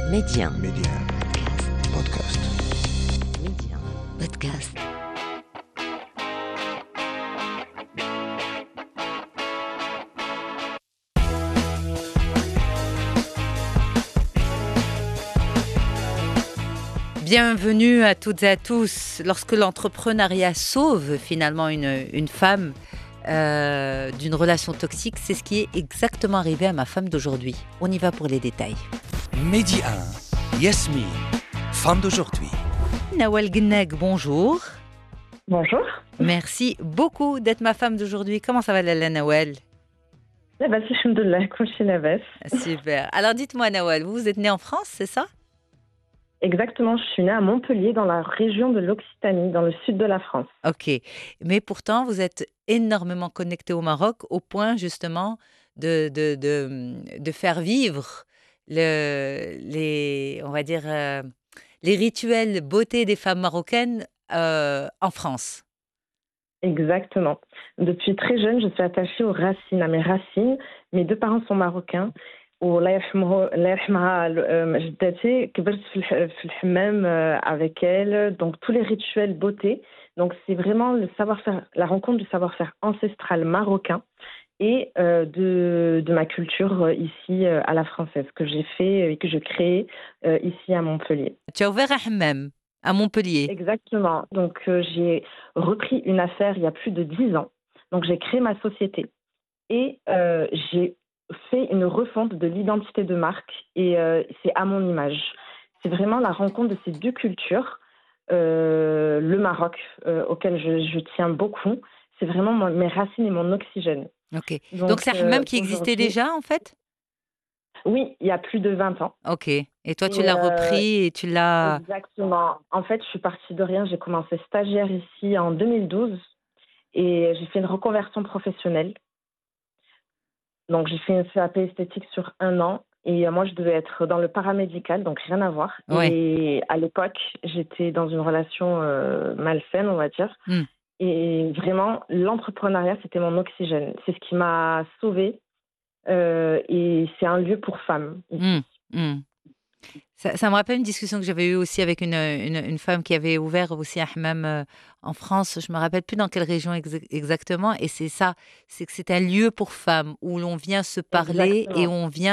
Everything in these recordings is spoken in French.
Média. Média. Podcast. Média. Podcast. Bienvenue à toutes et à tous. Lorsque l'entrepreneuriat sauve finalement une femme d'une relation toxique, c'est ce qui est exactement arrivé à ma femme d'aujourd'hui. On y va pour les détails. Média 1. Yasmine, femme d'aujourd'hui. Nawal Guenneg, bonjour. Bonjour. Merci beaucoup d'être ma femme d'aujourd'hui. Comment ça va, Lala Nawal? Alhamdoulilah, كلشي لاباس. Super. Alors dites-moi, Nawal, vous êtes née en France, c'est ça? Exactement, je suis née à Montpellier, dans la région de l'Occitanie, dans le sud de la France. Ok. Mais pourtant, vous êtes énormément connectée au Maroc, au point justement de faire vivre on va dire, les rituels beauté des femmes marocaines en France. Exactement. Depuis très jeune, je suis attachée aux racines, à mes racines. Mes deux parents sont marocains. والله يرحمها جدتي كبرت في الحمام avec elle, donc tous les rituels beauté. Donc c'est vraiment le savoir-faire, la rencontre du savoir-faire ancestral marocain et de ma culture ici à la française, que j'ai fait et que je crée ici à Montpellier. Tu as ouvert un hammam à Montpellier. Exactement. Donc j'ai repris une affaire il y a plus de 10 ans. Donc j'ai créé ma société et j'ai fait une refonte de l'identité de marque et c'est à mon image. C'est vraiment la rencontre de ces deux cultures, le Maroc auquel je tiens beaucoup. C'est vraiment mes racines et mon oxygène. Ok. Donc c'est un hammam qui existait déjà en fait? Oui, il y a plus de 20 ans. Ok. Et toi tu l'as repris et tu l'as... Exactement. En fait, je suis partie de rien. J'ai commencé stagiaire ici en 2012 et j'ai fait une reconversion professionnelle. Donc, j'ai fait une CAP esthétique sur 1 an et moi, je devais être dans le paramédical, donc rien à voir. Ouais. Et à l'époque, j'étais dans une relation malsaine, on va dire. Mm. Et vraiment, l'entrepreneuriat, c'était mon oxygène. C'est ce qui m'a sauvée et c'est un lieu pour femmes. Ici. Mm. Ça me rappelle une discussion que j'avais eue aussi avec une femme qui avait ouvert aussi un hammam en France. Je me rappelle plus dans quelle région exactement. Et c'est ça, c'est que c'est un lieu pour femmes où l'on vient se parler. Exactement. Et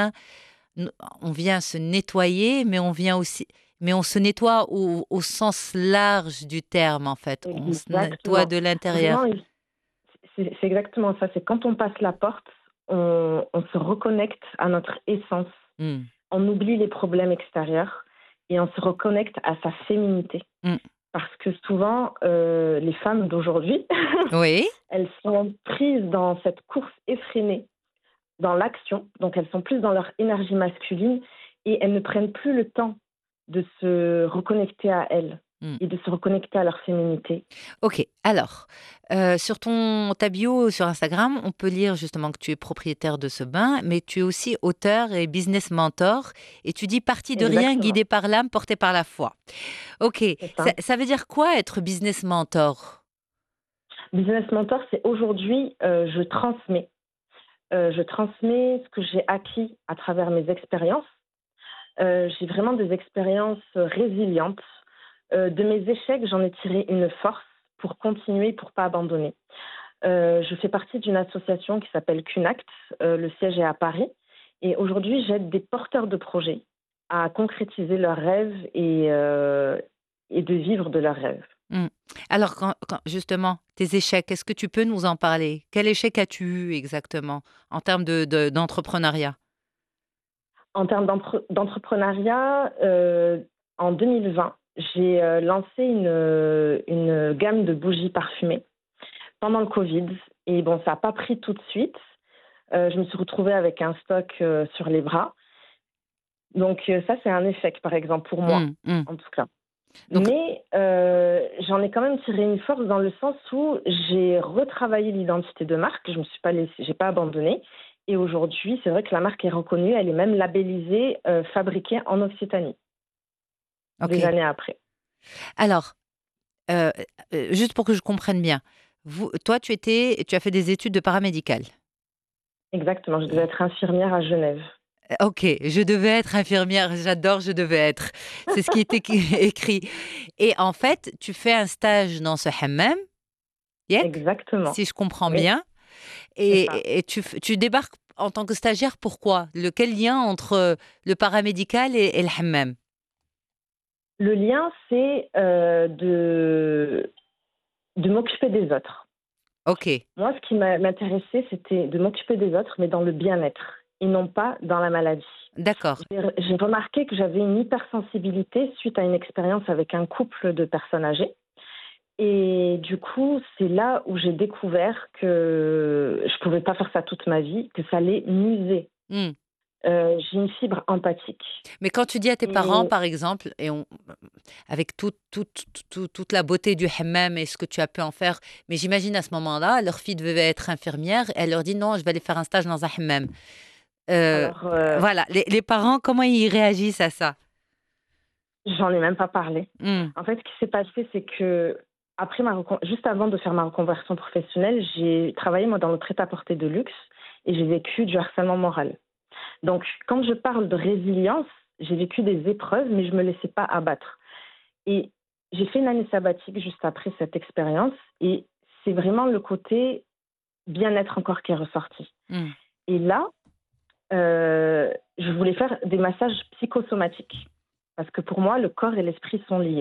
on vient se nettoyer, mais on se nettoie au sens large du terme en fait. On se nettoie de l'intérieur. Vraiment, c'est exactement ça. C'est quand on passe la porte, on se reconnecte à notre essence. Mm. On oublie les problèmes extérieurs et on se reconnecte à sa féminité. Mm. Parce que souvent, les femmes d'aujourd'hui, Oui. elles sont prises dans cette course effrénée, dans l'action. Donc, elles sont plus dans leur énergie masculine et elles ne prennent plus le temps de se reconnecter à elles et de se reconnecter à leur féminité. Ok, alors, sur ta bio sur Instagram, on peut lire justement que tu es propriétaire de ce bain, mais tu es aussi auteur et business mentor, et tu dis partie de rien, Exactement. guidée par l'âme, portée par la foi. Ok, C'est ça. ça veut dire quoi être business mentor? Business mentor, c'est aujourd'hui, je transmets. Je transmets ce que j'ai acquis à travers mes expériences. J'ai vraiment des expériences résilientes. De mes échecs, j'en ai tiré une force pour continuer, pour pas abandonner. Je fais partie d'une association qui s'appelle Cunact. Le siège est à Paris. Et aujourd'hui, j'aide des porteurs de projets à concrétiser leurs rêves et de vivre de leurs rêves. Mm. Alors, justement, tes échecs, est-ce que tu peux nous en parler? Quel échec as-tu eu exactement en termes d'entrepreneuriat? En termes d'entrepreneuriat, en 2020, j'ai lancé une gamme de bougies parfumées pendant le Covid. Et bon, ça n'a pas pris tout de suite. Je me suis retrouvée avec un stock sur les bras. Donc ça, c'est un échec, par exemple, pour moi, en tout cas. Donc, mais j'en ai quand même tiré une force dans le sens où j'ai retravaillé l'identité de marque. Je me suis pas laissée, j'ai pas abandonné. Et aujourd'hui, c'est vrai que la marque est reconnue. Elle est même labellisée, fabriquée en Occitanie. ok. Des années après. Alors, juste pour que je comprenne bien, toi, tu as fait des études de paramédical. Exactement. Je devais être infirmière à Genève. Ok, je devais être infirmière. J'adore, je devais être. C'est ce qui était écrit. Et en fait, tu fais un stage dans ce hammam, Yek, Exactement. si je comprends Oui, bien. c'est ça. Et tu débarques en tant que stagiaire, pourquoi? Quel lien entre le paramédical et le hammam? Le lien, c'est de m'occuper des autres. Ok, Moi, ce qui m'intéressait, c'était de m'occuper des autres, mais dans le bien-être et non pas dans la maladie. d'accord. J'ai remarqué que j'avais une hypersensibilité suite à une expérience avec un couple de personnes âgées. Et du coup, c'est là où j'ai découvert que je ne pouvais pas faire ça toute ma vie, que ça allait m'user. Hmm. J'ai une fibre empathique. Mais quand tu dis à tes parents, Et par exemple, avec toute la beauté du hammam et ce que tu as pu en faire, mais j'imagine à ce moment-là, leur fille devait être infirmière et elle leur dit non, je vais aller faire un stage dans un hammam. Euh, alors, voilà, les parents, comment ils réagissent à ça? j'en ai même pas parlé. Hmm. En fait, ce qui s'est passé, c'est que juste avant de faire ma reconversion professionnelle, j'ai travaillé moi dans le prêt-à-porter de luxe et j'ai vécu du harcèlement moral. Donc, quand je parle de résilience, j'ai vécu des épreuves, mais je ne me laissais pas abattre. Et j'ai fait une année sabbatique juste après cette expérience, et c'est vraiment le côté bien-être encore qui est ressorti. Hmm. Et là, je voulais faire des massages psychosomatiques, parce que pour moi, le corps et l'esprit sont liés.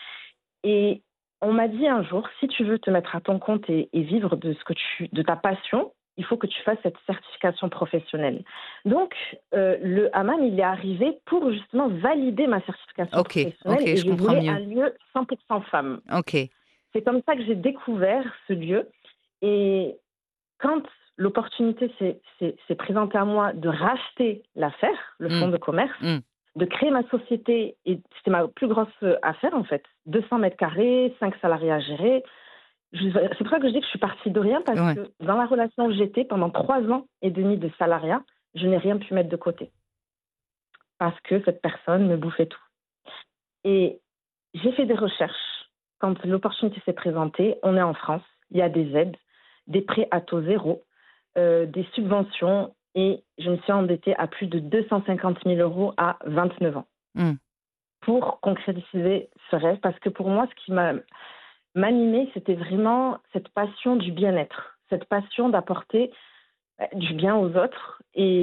Et on m'a dit un jour, si tu veux te mettre à ton compte et vivre de ta passion, il faut que tu fasses cette certification professionnelle. Donc, le hammam, il est arrivé pour justement valider ma certification Ok, professionnelle ok, et je je comprends voulais mieux. un lieu 100% femmes. Ok. C'est comme ça que j'ai découvert ce lieu. Et quand l'opportunité s'est présentée à moi de racheter l'affaire, le fonds Hmm. de commerce, Hmm. de créer ma société, et c'était ma plus grosse affaire en fait, 200 mètres carrés, 5 salariés à gérer. C'est pour ça que je dis que je suis partie de rien, parce Ouais. que dans la relation où j'étais pendant 3 ans et demi de salariat, je n'ai rien pu mettre de côté parce que cette personne me bouffait tout. Et j'ai fait des recherches. Quand l'opportunité s'est présentée, on est en France, il y a des aides, des prêts à taux zéro, des subventions, et je me suis endettée à plus de 250 000 euros à 29 ans Hmm. pour concrétiser ce rêve, parce que pour moi, ce qui m'animait, c'était vraiment cette passion du bien-être, cette passion d'apporter du bien aux autres.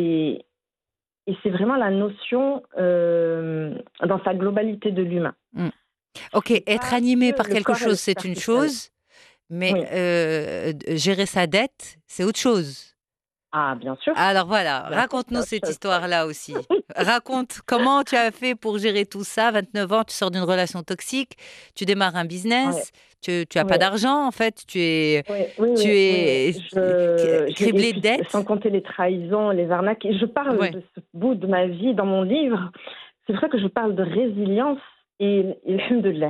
Et c'est vraiment la notion dans sa globalité de l'humain. Hmm. Ok, C'est être pas animé que par le quelque corps et le chose, c'est une superficiel. chose, mais Oui. gérer sa dette, c'est autre chose. Ah, Alors voilà, bien sûr, c'est raconte-nous autre cette chose. histoire-là aussi. Raconte comment tu as fait pour gérer tout ça. 29 ans, tu sors d'une relation toxique, tu démarres un Oui, business, tu as pas oui, d'argent en fait, oui, oui, tu oui, oui, oui. es Et criblé de puis, sans dettes. compter les trahisons, les arnaques. Et je parle Ouais. de ce bout de ma vie dans mon livre. C'est vrai que je parle de résilience et alhamdoulilah.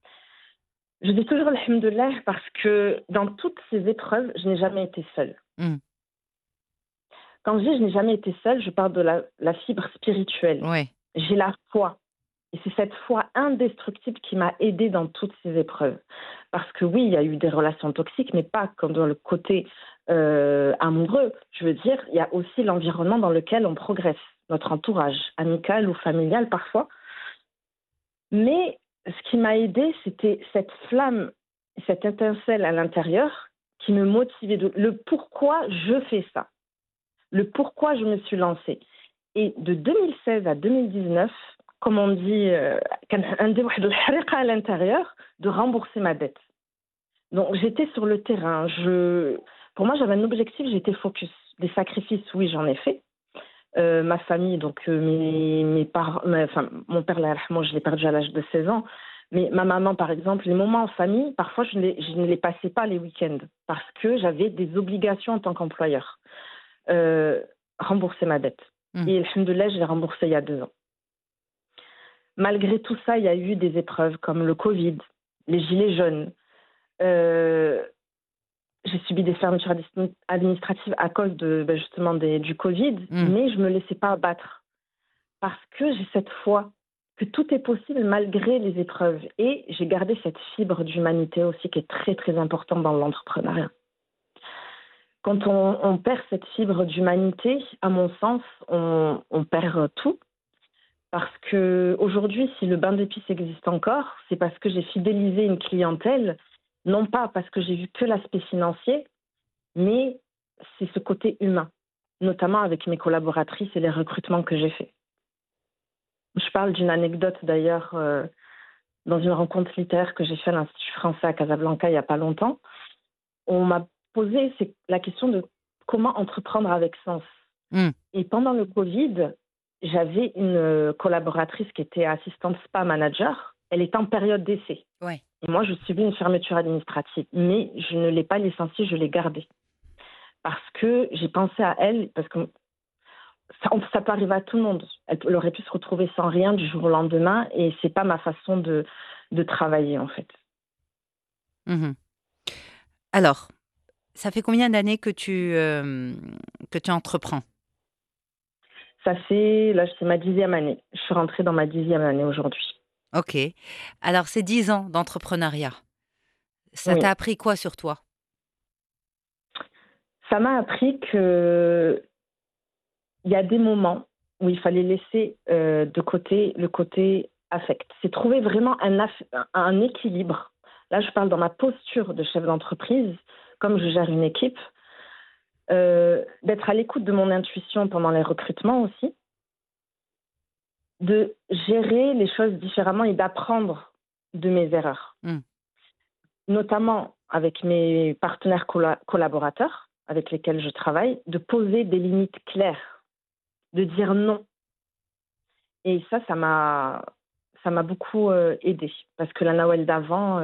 Je dis toujours alhamdoulilah parce que dans toutes ces épreuves, je n'ai jamais été seule. Hmm. Quand je dis je n'ai jamais été seule, je parle de la fibre spirituelle. Ouais. J'ai la foi. Et c'est cette foi indestructible qui m'a aidée dans toutes ces épreuves. Parce que oui, il y a eu des relations toxiques, mais pas comme dans le côté amoureux. Je veux dire, il y a aussi l'environnement dans lequel on progresse, notre entourage, amical ou familial parfois. Mais ce qui m'a aidée, c'était cette flamme, cette étincelle à l'intérieur qui me motivait, le pourquoi je fais ça, le pourquoi je me suis lancée. Et de 2016 à 2019, comme on dit, à l'intérieur, de rembourser ma dette. Donc j'étais sur le terrain. Pour moi, j'avais un objectif, j'étais focus. Des sacrifices, oui, j'en ai fait. Ma famille, donc mes parents, enfin, mon père, là, moi, je l'ai perdu à l'âge de 16 ans. Mais ma maman, par exemple, les moments en famille, parfois, je ne les passais pas les week-ends parce que j'avais des obligations en tant qu'employeur. Rembourser ma dette. Hmm. Et alhamdoulilah, je l'ai remboursée il y a 2 ans. Malgré tout ça, il y a eu des épreuves comme le Covid, les gilets jaunes. J'ai subi des fermetures administratives à cause justement du Covid, Hmm. mais je ne me laissais pas abattre parce que j'ai cette foi que tout est possible malgré les épreuves. Et j'ai gardé cette fibre d'humanité aussi qui est très, très importante dans l'entrepreneuriat. quand on perd cette fibre d'humanité, à mon sens, on perd tout. Parce que aujourd'hui, si le bain d'épices existe encore, c'est parce que j'ai fidélisé une clientèle, non pas parce que j'ai vu que l'aspect financier, mais c'est ce côté humain, notamment avec mes collaboratrices et les recrutements que j'ai faits. Je parle d'une anecdote d'ailleurs dans une rencontre littéraire que j'ai fait à l'Institut français à Casablanca il n'y a pas longtemps. On m'a posé la question de comment entreprendre avec sens. Mm. Et pendant le Covid, j'avais une collaboratrice qui était assistante spa manager. Elle était en période d'essai. Ouais. Et moi, je subis une fermeture administrative. Mais je ne l'ai pas licenciée, je l'ai gardée. Parce que j'ai pensé à elle, parce que ça peut arriver à tout le monde. Elle aurait pu se retrouver sans rien du jour au lendemain. Et ce n'est pas ma façon de travailler, en fait. Mhm. Alors, ça fait combien d'années que tu entreprends? Là, c'est ma 10e année. Je suis rentrée dans ma 10e année aujourd'hui. Ok. Alors, c'est 10 ans d'entrepreneuriat. Ça Oui. t'a appris quoi sur toi? Ça m'a appris que il y a des moments où il fallait laisser de côté le côté affect. C'est trouver vraiment un équilibre. Là, je parle dans ma posture de chef d'entreprise, comme je gère une équipe, d'être à l'écoute de mon intuition pendant les recrutements aussi, de gérer les choses différemment et d'apprendre de mes erreurs. Notamment avec mes partenaires collaborateurs avec lesquels je travaille, de poser des limites claires, de dire non. Et ça m'a beaucoup aidée. Parce que la Nawel d'avant,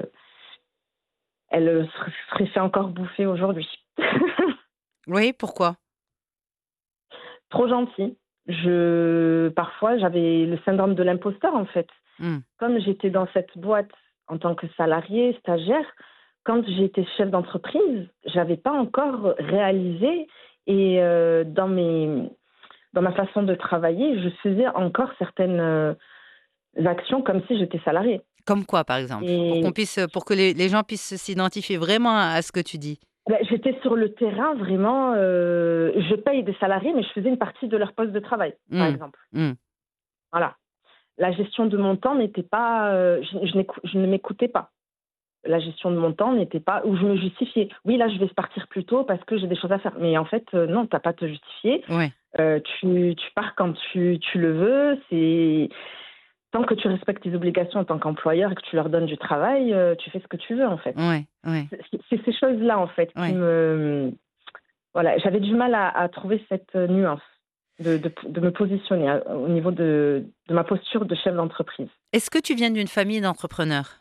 elle serait fait encore bouffer aujourd'hui. Oui, pourquoi? Trop gentille. Parfois, j'avais le syndrome de l'imposteur, en fait. Comme j'étais dans cette boîte en tant que salariée, stagiaire, quand j'étais chef d'entreprise, je n'avais pas encore réalisé et dans ma façon de travailler, je faisais encore certaines actions comme si j'étais salariée. Comme quoi, par exemple? Pour que les gens puissent s'identifier vraiment à ce que tu dis. J'étais sur le terrain, vraiment, je paye des salariés, mais je faisais une partie de leur poste de travail, par exemple. Voilà. La gestion de mon temps n'était pas... je ne m'écoutais pas. La gestion de mon temps n'était pas... Où je me justifiais. Oui, là, je vais partir plus tôt parce que j'ai des choses à faire. Mais en fait, non, tu n'as pas à te justifier. Ouais. Tu pars quand tu le veux. Tant que tu respectes tes obligations en tant qu'employeur et que tu leur donnes du travail, tu fais ce que tu veux, en fait. Ouais. C'est ces choses-là, en fait, qui me... Voilà, j'avais du mal à trouver cette nuance de me positionner au niveau de ma posture de chef d'entreprise. Est-ce que tu viens d'une famille d'entrepreneurs?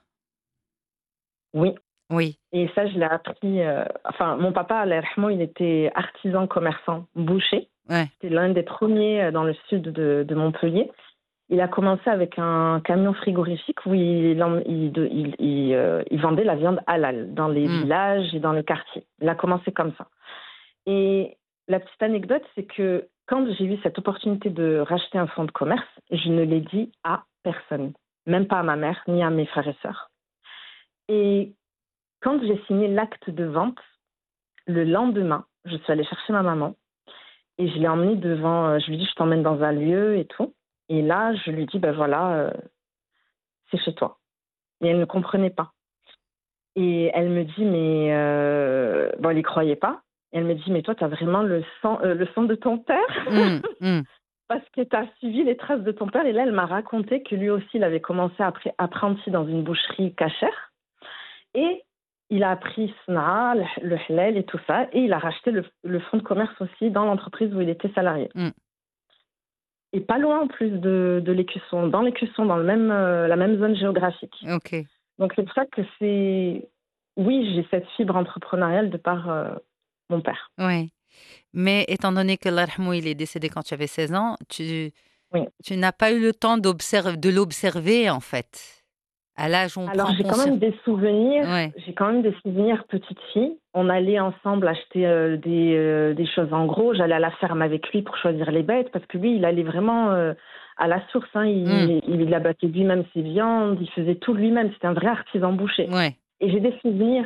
Oui. Et ça, je l'ai appris... mon papa, Allah yarhamou, il était artisan, commerçant, boucher. Ouais. C'était l'un des premiers dans le sud de Montpellier. Il a commencé avec un camion frigorifique où il vendait la viande halal dans les villages et dans les quartiers. Il a commencé comme ça. Et la petite anecdote, c'est que quand j'ai eu cette opportunité de racheter un fonds de commerce, je ne l'ai dit à personne, même pas à ma mère ni à mes frères et sœurs. Et quand j'ai signé l'acte de vente, le lendemain, je suis allée chercher ma maman et je l'ai emmenée devant, je lui ai dit, je t'emmène dans un lieu et tout. Et là, je lui dis, c'est chez toi. Et elle ne comprenait pas. Et elle me dit, mais... elle n'y croyait pas. Et elle me dit, mais toi, tu as vraiment le sang de ton père parce que tu as suivi les traces de ton père. Et là, elle m'a raconté que lui aussi, il avait commencé apprenti dans une boucherie cachère. Et il a appris Sna, le halal et tout ça. Et il a racheté le fonds de commerce aussi dans l'entreprise où il était salarié. Et pas loin en plus de l'Écusson, dans la même zone géographique. Ok. Donc c'est pour ça que oui, j'ai cette fibre entrepreneuriale de par mon père. Oui. Mais étant donné que l'Arhamou, il est décédé quand tu avais 16 ans, tu n'as pas eu le temps de l'observer en fait. À l'âge où on Alors prend j'ai quand même des souvenirs. Ouais. J'ai quand même des souvenirs petite fille. On allait ensemble acheter des choses en gros. J'allais à la ferme avec lui pour choisir les bêtes parce que lui, il allait vraiment à la source. Il abattait lui-même ses viandes. Il faisait tout lui-même. C'était un vrai artisan boucher. Ouais. Et j'ai des souvenirs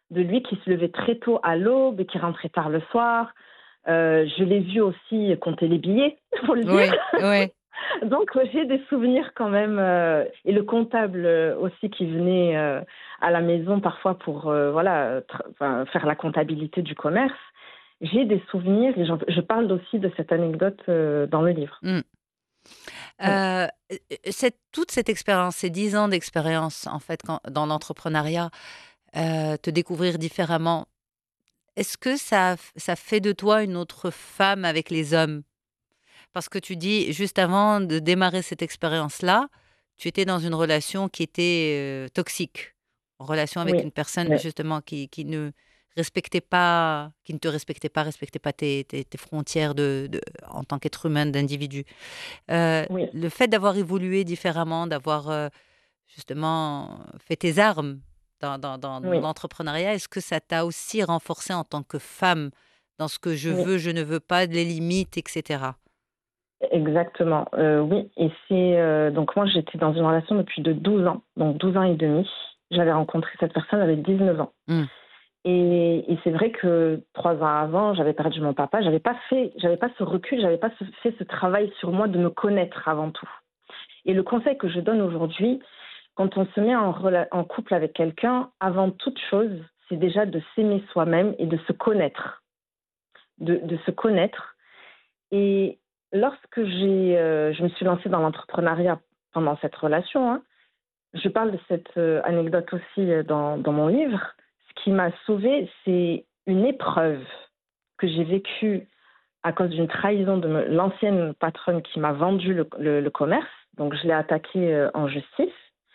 de lui qui se levait très tôt à l'aube et qui rentrait tard le soir. Je l'ai vu aussi compter les billets, faut le Oui, dire. oui. Donc, j'ai des souvenirs quand même. Et le comptable aussi qui venait à la maison parfois pour faire la comptabilité du commerce. J'ai des souvenirs et je parle aussi de cette anecdote dans le livre. Mm. Ouais. Toute cette expérience, ces 10 ans d'expérience, en fait, dans l'entrepreneuriat, te découvrir différemment, est-ce que ça fait de toi une autre femme avec les hommes? Parce que tu dis, juste avant de démarrer cette expérience-là, tu étais dans une relation qui était toxique, en relation avec Oui. une personne Ouais. justement qui ne respectait pas, qui ne te respectait pas tes frontières en tant qu'être humain, d'individu. Oui. Le fait d'avoir évolué différemment, d'avoir justement fait tes armes dans Oui. l'entrepreneuriat, est-ce que ça t'a aussi renforcé en tant que femme dans ce que je Oui. veux, je ne veux pas, les limites, etc. Exactement. Oui. Et c'est donc moi j'étais dans une relation depuis de 12 ans, donc 12 ans et demi. J'avais rencontré cette personne avec 19 ans. Mm. Et c'est vrai que 3 ans avant, j'avais perdu mon papa. J'avais pas ce recul, j'avais pas fait ce travail sur moi de me connaître avant tout. Et le conseil que je donne aujourd'hui, quand on se met en couple avec quelqu'un, avant toute chose, c'est déjà de s'aimer soi-même et de se connaître. De se connaître. Et lorsque je me suis lancée dans l'entrepreneuriat pendant cette relation, hein, je parle de cette anecdote aussi dans mon livre. Ce qui m'a sauvée, c'est une épreuve que j'ai vécue à cause d'une trahison de l'ancienne patronne qui m'a vendu le commerce. Donc, je l'ai attaquée en justice.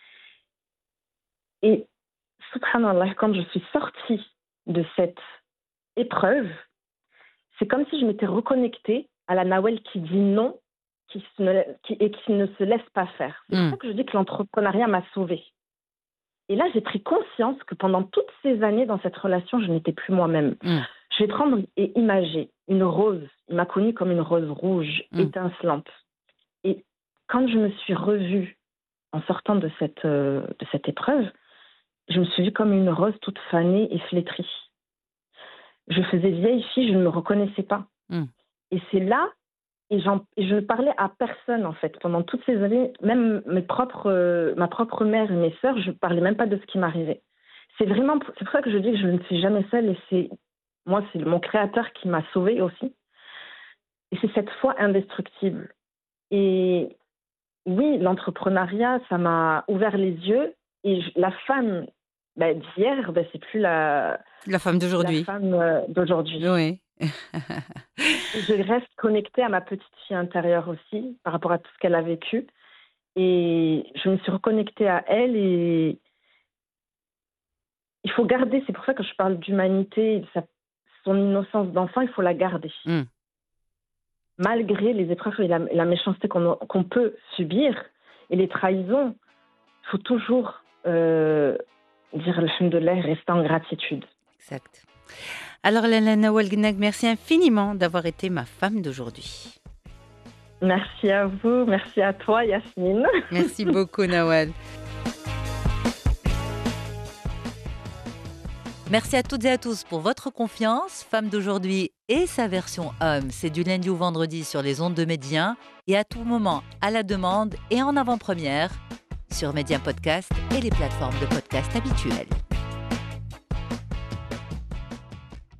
Et, subhanallah, quand je suis sortie de cette épreuve, c'est comme si je m'étais reconnectée à la Nawel qui dit non et qui ne se laisse pas faire. C'est pour ça que je dis que l'entrepreneuriat m'a sauvée. Et là, j'ai pris conscience que pendant toutes ces années dans cette relation, je n'étais plus moi-même. Je vais prendre et imager une rose. Il m'a connue comme une rose rouge, étincelante. Et quand je me suis revue en sortant de cette épreuve, je me suis vue comme une rose toute fanée et flétrie. Je faisais vieille fille, je ne me reconnaissais pas. Et c'est là, et je ne parlais à personne en fait. Pendant toutes ces années, même ma propre mère et mes sœurs, je ne parlais même pas de ce qui m'arrivait. C'est pour ça que je dis que je ne suis jamais seule et c'est mon créateur qui m'a sauvée aussi. Et c'est cette foi indestructible. Et oui, l'entrepreneuriat, ça m'a ouvert les yeux. Et la femme d'hier, c'est plus la femme d'aujourd'hui. La femme d'aujourd'hui. Oui. Je reste connectée à ma petite fille intérieure aussi, par rapport à tout ce qu'elle a vécu. Et je me suis reconnectée à elle et il faut garder, c'est pour ça que je parle d'humanité, son innocence d'enfant, il faut la garder. Malgré les épreuves et la méchanceté qu'on peut subir et les trahisons, il faut toujours dire alhamdoulilah, rester en gratitude. Exact. Alors Lalla Nawal Gennag, merci infiniment d'avoir été ma femme d'aujourd'hui. Merci à vous, merci à toi Yasmine. Merci beaucoup Nawal. Merci à toutes et à tous pour votre confiance. Femme d'aujourd'hui et sa version homme, c'est du lundi au vendredi sur les ondes de Média et à tout moment à la demande et en avant-première sur Média Podcast et les plateformes de podcast habituelles.